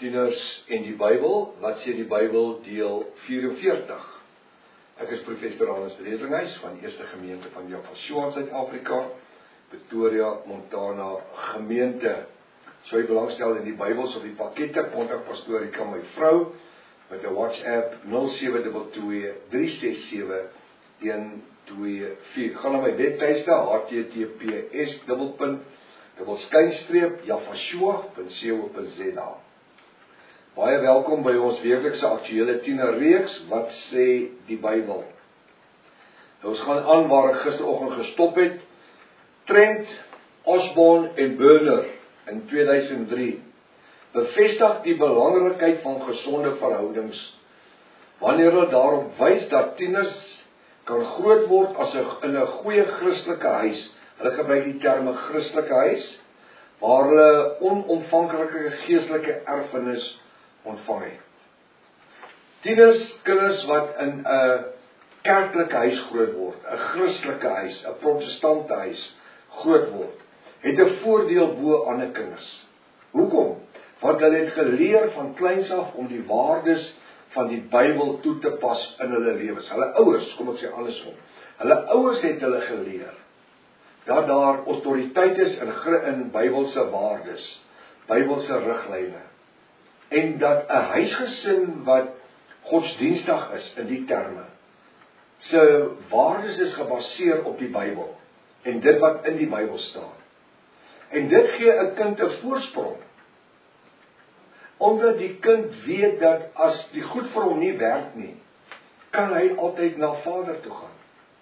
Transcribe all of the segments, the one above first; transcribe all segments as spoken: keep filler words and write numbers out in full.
Tieners en die Bybel, wat sê die Bybel deel vierenveertig. Ek is professor Hannes Redlinghuis van Eerste Gemeente van Johannesburg in Suid-Afrika, Pretoria, Montana gemeente. So jy belangstel in die Bybels of die pakkette, kontak pastorika my vrou met 'n WhatsApp nul sewe twee twee drie ses sewe een twee vier. Gaan na my webtuiste h t t p s dubbelpunt dubbel skynstreep javashua punt co punt z a. Baie welkom by ons weeklikse aktuele tienerreeks, wat sê die Bybel. Ons gaan aan waar ek gisteroggend gestop het. Trent, Osborne en Burner in tweeduisend drie bevestig die belangrikheid van gesonde verhoudings, wanneer hulle daarop wys dat tieners kan groot word as 'n in 'n goeie Christelike huis. Hulle gebruik die terme Christelike huis, waar hulle onomvanklike geestelike erfenis ontvang het. Tieners, kinders wat in 'n kerklike huis groot word, 'n Christelike huis, 'n protestante huis groot word, het 'n voordeel bo ander kinders. Hoekom? Want hulle het geleer van kleins af om die waardes van die Bybel toe te pas in hulle lewens. Hulle ouers, kom ek sê andersom. Hulle ouers het hulle geleer dat daar autoriteit is in in Bybelse waardes, Bybelse riglyne. En dat 'n huisgesin wat godsdienstig is in die terme, se waardes is gebaseer op die Bybel en dit wat in die Bybel staan. En dit gee 'n kind 'n voorsprong, omdat die kind weet dat as die goed vir hom nie werk nie, kan hy altyd na Vader toe gaan.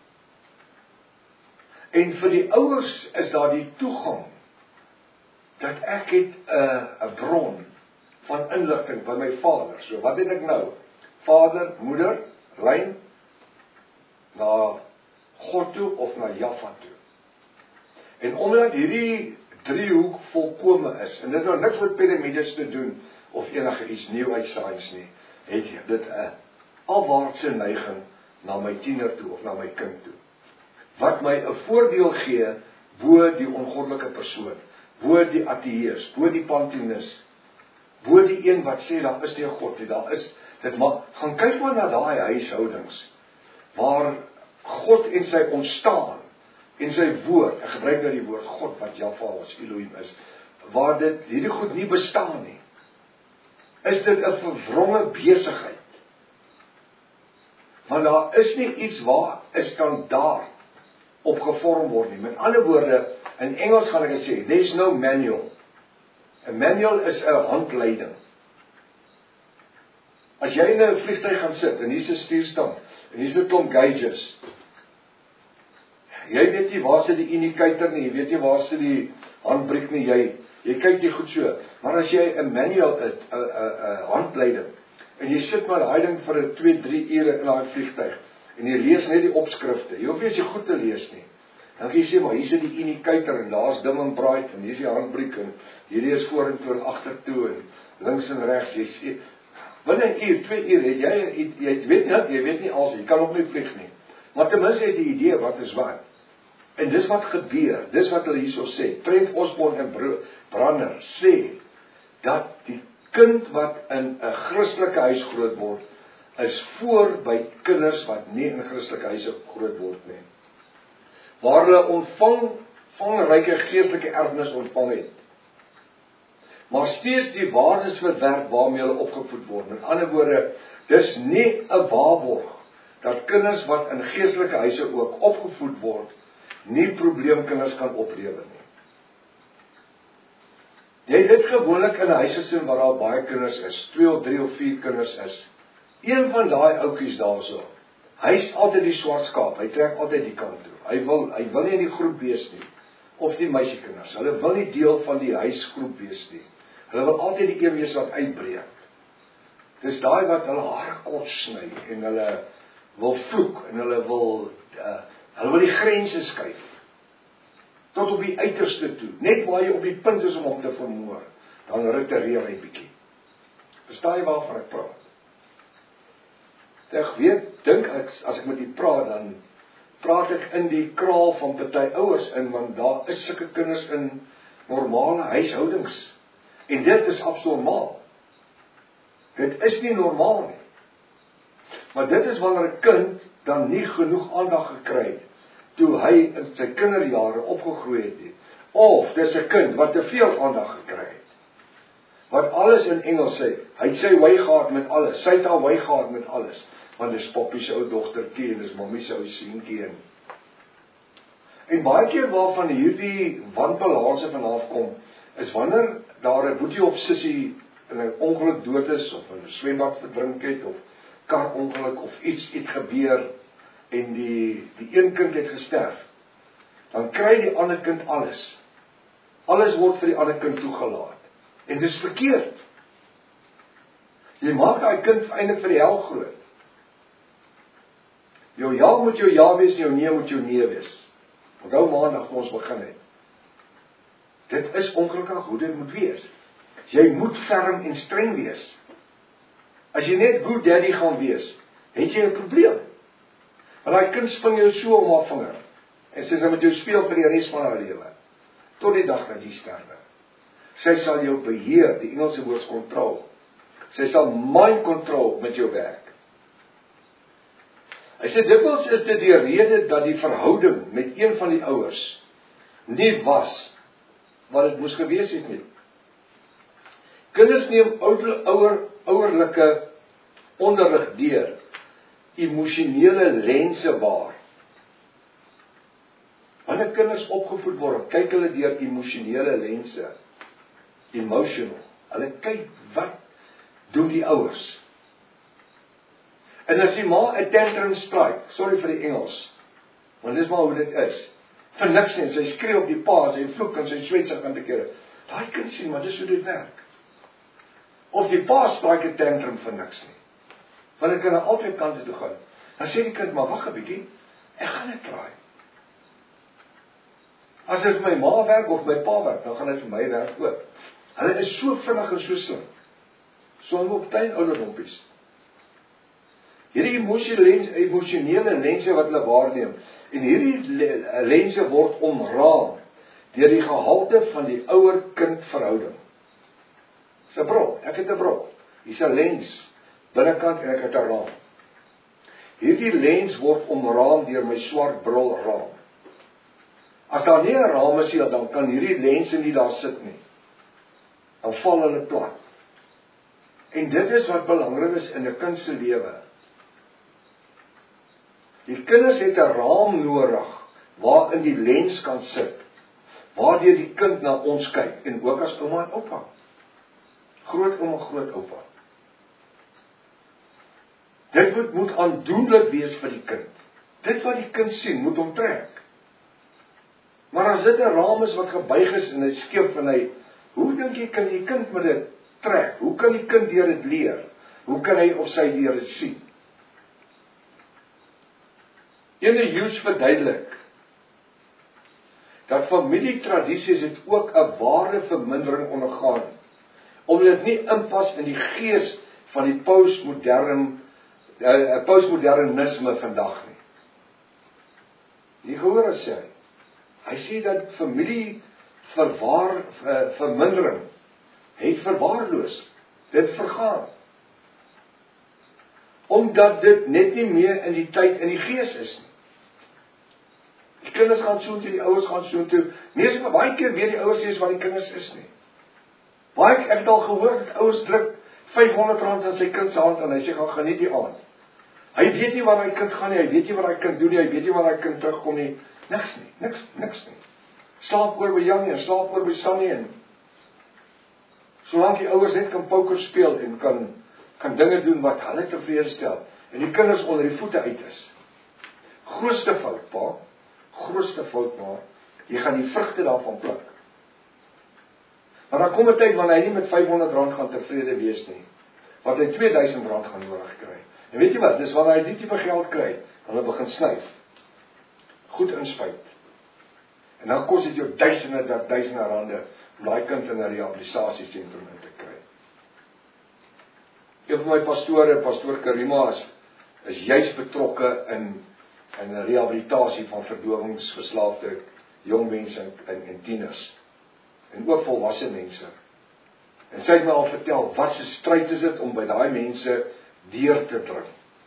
En vir die ouers is daar die toegang dat ek het 'n 'n bron van inligting by my Vader. So wat weet ek nou? Vader, moeder, lyn na God toe of na Jaffa toe. En omdat hierdie driehoek volkome is, en dit nou niks met piramides te doen of enige iets nieuw uit science nie, het dit 'n afwaartse neiging na my tiener toe of na my kind toe. Wat my 'n voordeel gee bo die ongoddelike persoon, bo die ateïs, bo die pantheïs, bo die een wat sê daar is nie 'n God nie, daar is dit maar gaan kyk maar na daai huishoudings waar God en sy ontstaan en sy woord, ek gebruik nou die woord God wat Jaffa ons Elohim is, waar dit hierdie goed nie bestaan nie. Is dit 'n verwronge besigheid? Want daar is nie iets waar 'n standaard op gevorm word nie. Met ander woorde, in Engels gaan ek dit sê, there's no manual. 'n Manual is 'n handleiding. As jy in 'n vliegtuig gaan sit en hier's 'n stuurstang en hier's 'n klomp gauges, jy weet nie waar sit die indicator nie, jy weet nie waar sit die handbriek nie, jy jy kyk nie goed so. Maar as jy 'n manual is, 'n 'n 'n handleiding, en jy sit maar daai ding vir 'n twee drie ure in daai vliegtuig en jy lees net die opskrifte. Jy hoef nie eens goed te lees nie. Dan kan jy sê maar hier sit die indicator en daar's dim en bright en hier's die handbriek en hierdie is vorentoe en agtertoe en links en regs. Jy sê binne 'n uur, twee uur het jy jy, jy weet nie, jy weet nie als jy kan ook nie vlieg nie. Maar ten minste het jy 'n idee wat is wat. En dis wat gebeur, dis wat hulle hierso sê. Trent, Osborne en Burner sê dat die kind wat in 'n Christelike huis groot word, is voor by kinders wat nie in Christelike huise groot word nie. Waar hulle ontvang vangryke geestelike erfenis ontvang het, maar steeds die waardes verwerp waarmee hulle opgevoed word. Met ander woorde, dis nie 'n waarborg dat kinders wat in geestelike huise ook opgevoed word, nie probleemkinders kan oplewer nie. Jy dit gewoonlik in 'n huisgesin waar daar baie kinders is, twee of drie of vier kinders is. Een van daai ouetjies daarso, hy's altyd die swart skaap, hy trek altyd die kant toe. Hy wil hy wil nie in die groep wees nie, of die meisiekinders. Hulle wil nie deel van die huisgroep wees nie. Hulle wil altyd die een wees wat uitbreek. Dis daai wat hulle hare kort sny en hulle wil vloek en hulle wil uh, hulle wil die grense skuif tot op die uiterste toe. Net waar jy op die punt is om hom te vermoor, dan retireer hy bietjie. Verstaan jy waarvan ek praat? Ek weet, dink ek, as ek met u praat, dan praat ek in die kraal van party ouers in, want daar is sulke kinders in normale huishoudings. En dit is abnormaal. Dit is nie normaal nie. Maar dit is wanneer 'n kind dan nie genoeg aandag gekry het, toe hy in sy kinderjare opgegroei het nie. Of dis 'n kind wat te veel aandag gekry het. Wat alles in Engels sê, hy het sy way gehad met alles, sy het haar way gehad met alles, want dis Poppie se ou dogtertjie en dis Mammie se ou seentjie en En baie keer waarvan hierdie wanbalanse vanaf kom, is wanneer daar 'n boetie of sussie in 'n ongeluk dood is, of in 'n swembad verdrink het, of karongeluk, of iets iets gebeur, en die, die een kind het gesterf, dan kry die ander kind alles. Alles word vir die ander kind toegelaat. En dis verkeerd. Jy maak daai kind eintlik vir die hel groot. Jou ja moet jou ja wees, jou nee moet jou nee wees. Onthou maandag toe ons begin het. Dit is ongelukkig hoe dit moet wees. Jy moet ferm en streng wees. As jy net good daddy gaan wees, het jy 'n probleem. Want daai kind spring jou so om haar vinger. En sy sal met jou speel vir die res van haar lewe. Tot die dag dat jy sterwe. Sy sal jou beheer, die Engelse woord control. Sy sal mind control met jou werk. Hy sê dikwels is dit die rede dat die verhouding met een van die ouers nie was wat dit moes gewees het nie. Kinders neem ouer, ouer, ouerlike onderrig deur emosionele lense waar. Wanneer kinders opgevoed word, kyk hulle deur emosionele lense. Emotional. Hulle kyk wat doen die ouers. En as die ma 'n tantrum strike, sorry vir die Engels, want dis maar hoe dit is. Vir niks nie, sy skree op die pa, sy vloek en sy swet sig aan te kere. Daai kind sien, maar dis hoe dit werk. Of die pa strike 'n tantrum vir niks nie. Want dit kan aan albei kante toe gaan. Dan sê die kind, maar wag 'n bietjie, ek gaan dit traai. As dit vir my ma werk of my pa werk, dan gaan dit vir my werk ook. Hulle is so vinnig en so slim. So op klein ouderdompies. Hierdie emosionele, emosionele lense wat hulle waarneem, en hierdie lense word omraam deur die gehalte van die ouer-kind verhouding. Dis 'n bril, ek het 'n bril. Hier's 'n lens binnekant en ek het 'n raam. Hierdie lens word omraam deur my swart brilraam. As daar nie 'n raam is nie, dan kan hierdie lense nie daar sit nie. Dan val hulle plat. En dit is wat belangrik is in 'n kind se lewe. Die kinders het 'n raam nodig waarin die lens kan sit, waardeur die kind na ons kyk, en ook as ouma en oupa. Groot ouma, groot oupa. Dit moet, moet aandoenlik wees vir die kind. Dit wat die kind sien, moet hom trek. Maar as dit 'n raam is wat gebuig is en hy skeef en hy, hoe dink jy kan die kind met dit trek? Hoe kan die kind deur dit leer? Hoe kan hy of sy deur dit sien? Ene Hughes verduidelik dat familietradisies het ook 'n ware vermindering ondergaan, omdat dit nie inpas in die gees van die postmodern uh, postmodernisme vandag nie. Jy gehoor as sê, hy sê dat familie verwaar, uh, vermindering het verwaarloos, dit vergaan. Omdat dit net nie meer in die tyd in die gees is nie. Die kinders gaan so toe, die ouers gaan so toe. Mees maar baie keer weet die ouers nie wat die kinders is nie. Baie ek het al gehoor dat ouers druk vyfhonderd rand in sy kind se hand en hy sê gaan geniet die aand. Hy weet nie waar hy kind gaan nie, hy weet nie wat hy kind doen nie, hy weet nie waar hy kind terugkom nie. Niks nie, niks, niks nie. Slaap oor by Jannie en slaap oor by Sannie en solank die ouers net kan poker speel en kan kan dinge doen wat hulle tevrede stel en die kinders onder die voete uit is. Grootste fout, pa. Grootste fout, maar jy gaan die vrugte daarvan pluk. Maar dan kom 'n tyd wanneer hy nie met vyfhonderd rand gaan tevrede wees nie, wat hy twee duisend rand gaan nodig kry. En weet jy wat, dis wanneer hy die tipe geld kry, dan hy begin snyf. Goed inspuit. En dan kos dit jou duisende, dat duisende rande om daai kind in 'n rehabilitasiesentrum in te kry. Een van my pastore, pastoor Karima, is, is juis betrokke in in 'n rehabilitasie van verdowingsverslaafde jong mense en, en, en tieners. En ook volwasse mense. En sy het my al vertel, wat 'n stryd is dit om by daai mense deur te dring.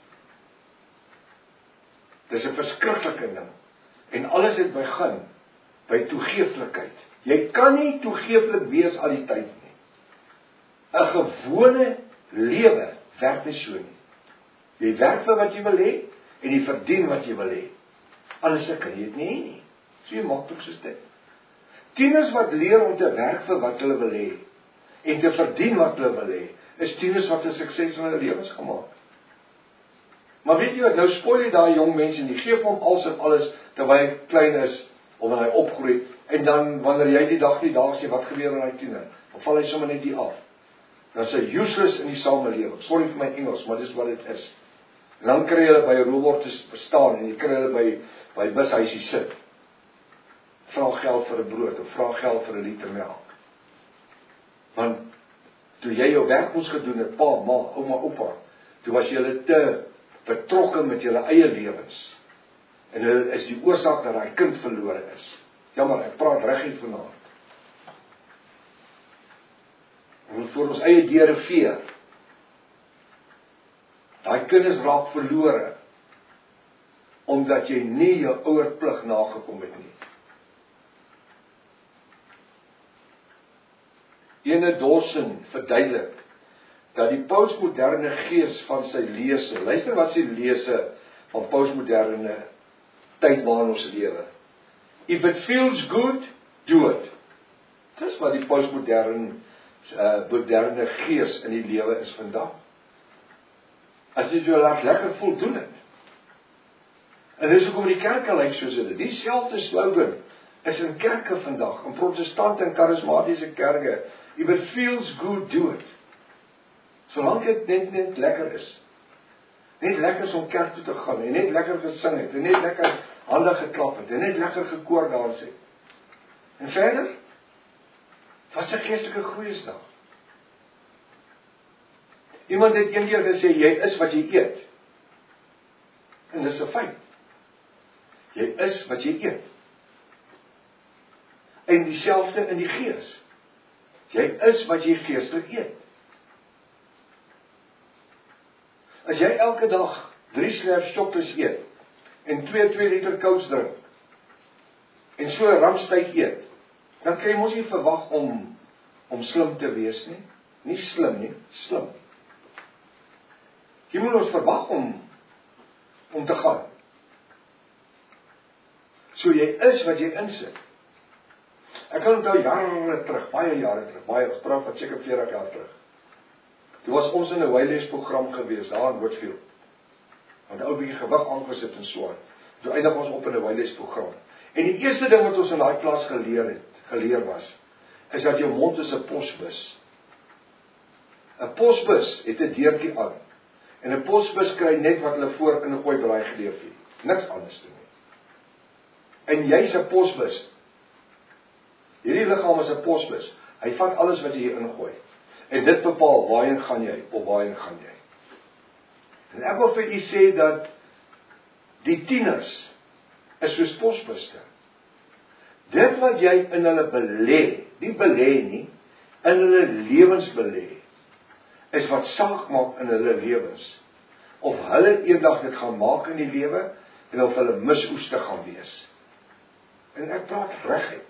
Dis 'n verskriklike ding. En alles het begin by toegeeflikheid. Jy kan nie toegeeflik wees al die tyd nie. 'n Gewone lewe werk nie so nie. Jy werk vir wat jy wil hê en jy verdien wat jy wil hê. Anders kan jy dit nie hê nie. So maklik soos dit. Tieners wat leer om te werk vir wat hulle wil hê en te verdien wat hulle wil hê, is tieners wat 'n sukses in hulle lewens gemaak. Maar weet jy wat, nou spoil jy daai jong mense en jy gee vir hom alles en alles terwyl hy klein is, omdat hy opgroei, en dan wanneer jy die dag die dag sê, wat gebeur met daai tiener? Dan val hy sommer net die af. Dan is hy useless in die samelewing. Sorry vir my Engels, maar dis wat dit is. En dan kry hulle by 'n robot te staan en jy kry hulle by by bushuisie sit. Vra geld vir 'n brood of vra geld vir 'n liter melk. Want toe jy jou werk moes gedoen het, pa, ma, ouma, oupa, toe was jy te betrokke met julle eie lewens. En hulle is die oorsaak dat daai kind verlore is. Jammer, ek praat reguit vanaand. Ons moet voor ons eie deure vee. Daai kinders raak verlore, omdat jy nie jou ouerplig nagekom het nie. Ene Dawson verduidelik dat die postmoderne gees van sy lese, luister wat sy lese van postmoderne tyd waarin ons lewe. If it feels good, do it. Dis wat die postmoderne uh, moderne gees in die lewe is vandag. As jy jou laat lekker voel, doen dit. En dis hoekom die kerke lyk soos dit. Dieselfde slogan is in kerke vandag, in protestante en charismatiese kerke. If it feels good, do it. Solank dit net net lekker is. Net lekker is om kerk toe te gaan, en net lekker gesing het, en net lekker hande geklap het, en net lekker gekoordans het. En verder, wat is 'n geestelike groei is daar? Iemand het een keer gesê, jy is wat jy eet. En dis 'n feit. Jy is wat jy eet. En dieselfde in die gees. Jy is wat jy geestelik eet. As jy elke dag drie slerp chocolates eet, en twee twee liter Cokes drink, en so 'n ramstyk eet, dan kan jy mos nie verwag om, om slim te wees nie. Nie slim nie, slim. Jy moet ons verwag om, om te gaan. So jy is wat jy insit. Ek kan onthou jare terug, baie jare terug, baie, ons praat van seker veertig jaar terug. Toe was ons in 'n Waileys program gewees, daar in Woodfield. Want 'n ou bietjie gewig aangesit en so aan. Toe eindig ons op in 'n Waileys program. En die eerste ding wat ons in daai klas geleer het, geleer was, is dat jou mond is 'n posbus. 'n Posbus het 'n deurtjie aan. En 'n posbus kry net wat hulle voor in 'n gooi braai geleef het. Niks anders te nie. En jy's 'n posbus. Hierdie liggaam is 'n posbus. Hy vat alles wat jy hier ingooi. En dit bepaal waarheen gaan jy of waarheen gaan jy. En ek wil vir u sê dat die tieners is soos posbuste. Dit wat jy in hulle belê, nie belê nie, in hulle lewens belê, is wat saak maak in hulle lewens. Of hulle eendag dit gaan maak in die lewe, en of hulle misoeste gaan wees. En ek praat reguit.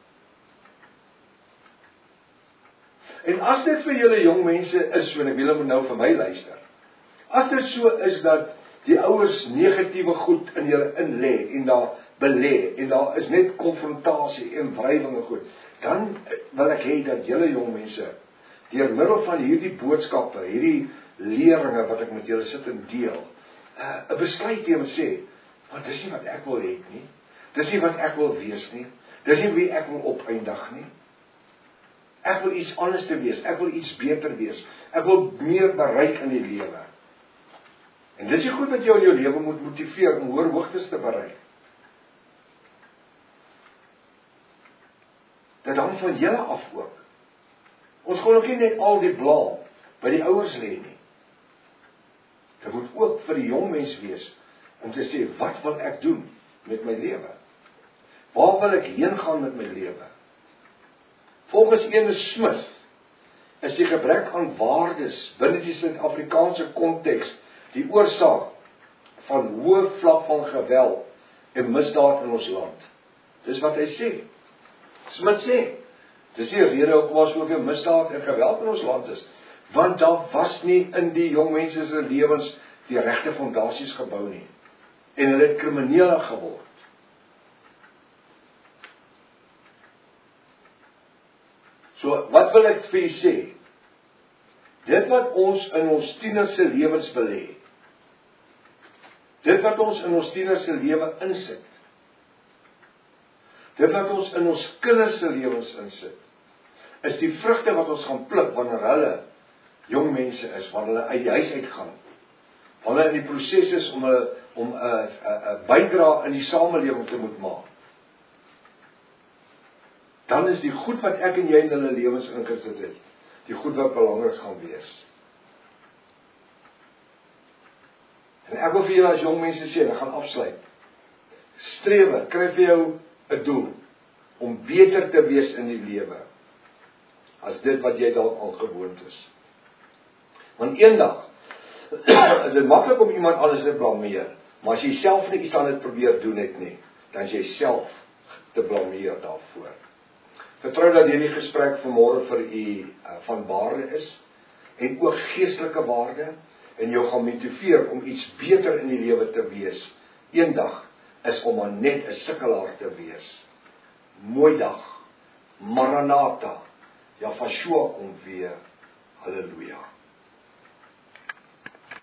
En as dit vir julle jong mense is, so en ek wil julle nou vir my luister, as dit so is dat die ouers negatiewe goed in julle in lê, en daar belê, en daar is net konfrontasie en wrywing en goed, dan wil ek hê dat julle jong mense, deur middel van hierdie boodskappe, hierdie leringe wat ek met julle sit en deel, 'n uh, besluit neem en sê, want dis nie wat ek wil hê nie, dis nie wat ek wil wees nie, dis nie wie ek wil opeindig nie. Ek wil iets anders te wees, ek wil iets beter wees, ek wil meer bereik in die lewe. En dis die goed wat jou in jou lewe moet motiveer om hoër hoogtes te bereik. Dit hang van julle af ook. Ons gaan ook nie net al die blaam by die ouers lê nie. Dit moet ook vir die jong mens wees om te sê, wat wil ek doen met my lewe? Waar wil ek heen gaan met my lewe? Volgens ene Smith is die gebrek aan waardes binne die Suid-Afrikaanse konteks die oorsaak van hoë vlak van geweld en misdaad in ons land. Dis wat hy sê. Smit sê, dis die rede hoekom daar soveel misdaad en geweld in ons land is, want daar was nie in die jong mense se lewens die regte fondasies gebou nie, en hulle het kriminele geword. So, wat wil ek vir julle sê? Dit wat ons in ons tieners se lewens belê, dit wat ons in ons tieners se lewe insit, dit wat ons in ons kinders se lewens insit, is die vrugte wat ons gaan pluk wanneer hulle jong mense is, wanneer hulle uit die huis uitgaan, wanneer hulle in die proses is om 'n om 'n 'n bydra in die samelewing te moet maak. Dan is die goed wat ek en jy in hulle lewens ingesit het, die goed wat belangrik gaan wees. En ek wil vir julle as jong mense sê, ek gaan afsluit. Strewe, kry vir jou 'n doel om beter te wees in die lewe as dit wat jy dalk al gewoond is. Want eendag is dit maklik om iemand anders te blameer, maar as jy self nie iets aan dit probeer doen het nie, dan is jy self te blameer daarvoor. Vertrou dat hierdie gesprek vanmôre vir u uh, van waarde is en ook geestelike waarde en jou gaan motiveer om iets beter in die lewe te wees. Eendag is om maar net 'n sukkelaar te wees. Mooi dag. Maranatha. Ja, Yeshua kom weer. Halleluja.